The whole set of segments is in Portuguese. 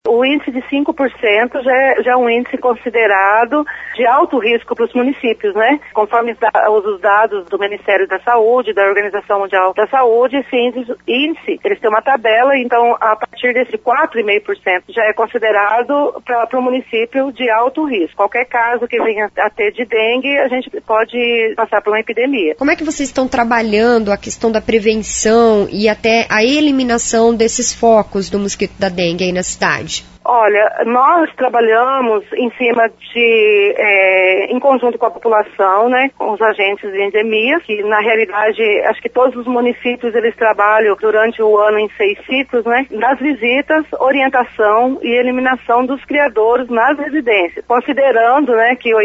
O índice de 5% já é um índice considerado de alto risco para os municípios, né? Conforme os dados do Ministério da Saúde, da Organização Mundial da Saúde, esse índice, eles têm uma tabela, então a partir desse 4,5% já é considerado para o município de alto risco. Qualquer caso que venha a ter de dengue, a gente pode passar por uma epidemia. Como é que vocês estão trabalhando a questão da prevenção e até a eliminação desses focos do mosquito da dengue aí na cidade? Olha, nós trabalhamos em cima em conjunto com a população, né, com os agentes de endemias, que na realidade, acho que todos os municípios eles trabalham durante o ano em 6 ciclos, né, nas visitas, orientação e eliminação dos criadouros nas residências, considerando, né, que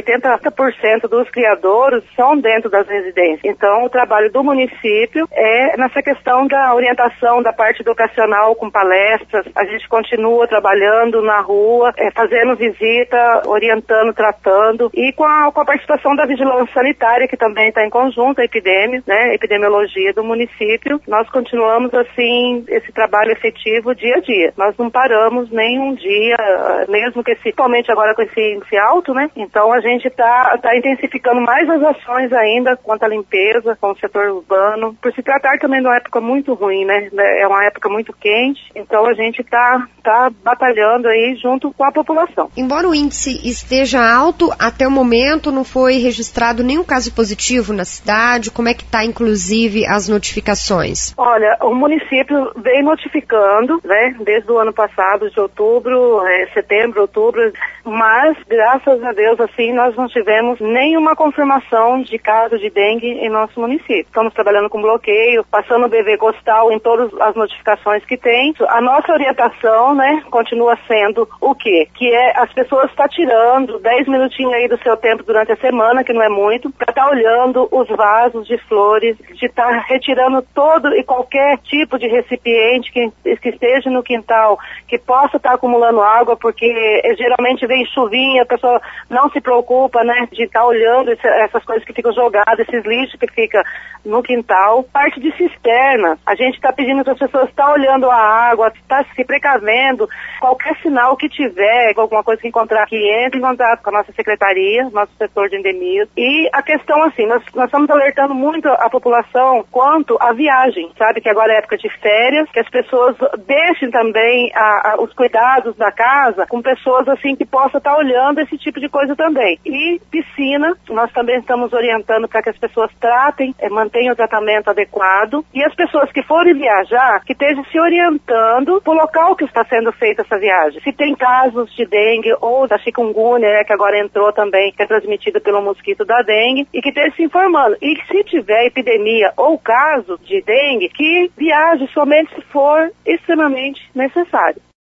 80% dos criadouros são dentro das residências. Então, o trabalho do município é nessa questão da orientação da parte educacional com palestras, a gente continua trabalhando na rua, fazendo visita, orientando, tratando e com a participação da vigilância sanitária, que também está em conjunto, a epidemiologia do município. Nós continuamos assim, esse trabalho efetivo dia a dia. Nós não paramos nem um dia, mesmo que principalmente agora com esse índice alto, né? Então a gente está intensificando mais as ações ainda quanto à limpeza, com o setor urbano, por se tratar também de uma época muito ruim, né? É uma época muito quente, então a gente está batalhando aí junto com a população. Embora o índice esteja alto, até o momento não foi registrado nenhum caso positivo na cidade. Como é que está, inclusive, as notificações? Olha, o município vem notificando, né, desde o ano passado, de outubro, setembro, outubro, mas, graças a Deus, assim, nós não tivemos nenhuma confirmação de caso de dengue em nosso município. Estamos trabalhando com bloqueio, passando o BV Costal em todas as notificações que tem. A nossa orientação, né, continua sendo o quê? Que as pessoas estão tirando 10 minutinhos aí do seu tempo durante a semana, que não é muito, para estar olhando os vasos de flores, de estar retirando todo e qualquer tipo de recipiente que esteja no quintal, que possa estar acumulando água, porque geralmente vem chuvinha, a pessoa não se preocupa, né, de estar olhando essas coisas que ficam jogadas, esses lixos que ficam no quintal. Parte de cisterna, a gente está pedindo para as pessoas estar olhando a água, estar se precavendo, qualquer sinal que tiver, alguma coisa que encontrar, que entre em contato com a nossa secretaria, nosso setor de endemias. E a questão, assim, nós estamos alertando muito a população quanto à viagem, sabe? Que agora é época de férias, que as pessoas deixem também os cuidados da casa com pessoas, assim, que possam estar olhando esse tipo de coisa também. E piscina, nós também estamos orientando para que as pessoas tratem, mantenham o tratamento adequado. E as pessoas que forem viajar, que estejam se orientando para o local que está sendo feita essa viagem. Se tem casos de dengue ou da chikungunya, que agora entrou também, que é transmitida pelo mosquito da dengue, e que esteja se informando. E que se tiver epidemia ou caso de dengue, que viaje somente se for extremamente necessário.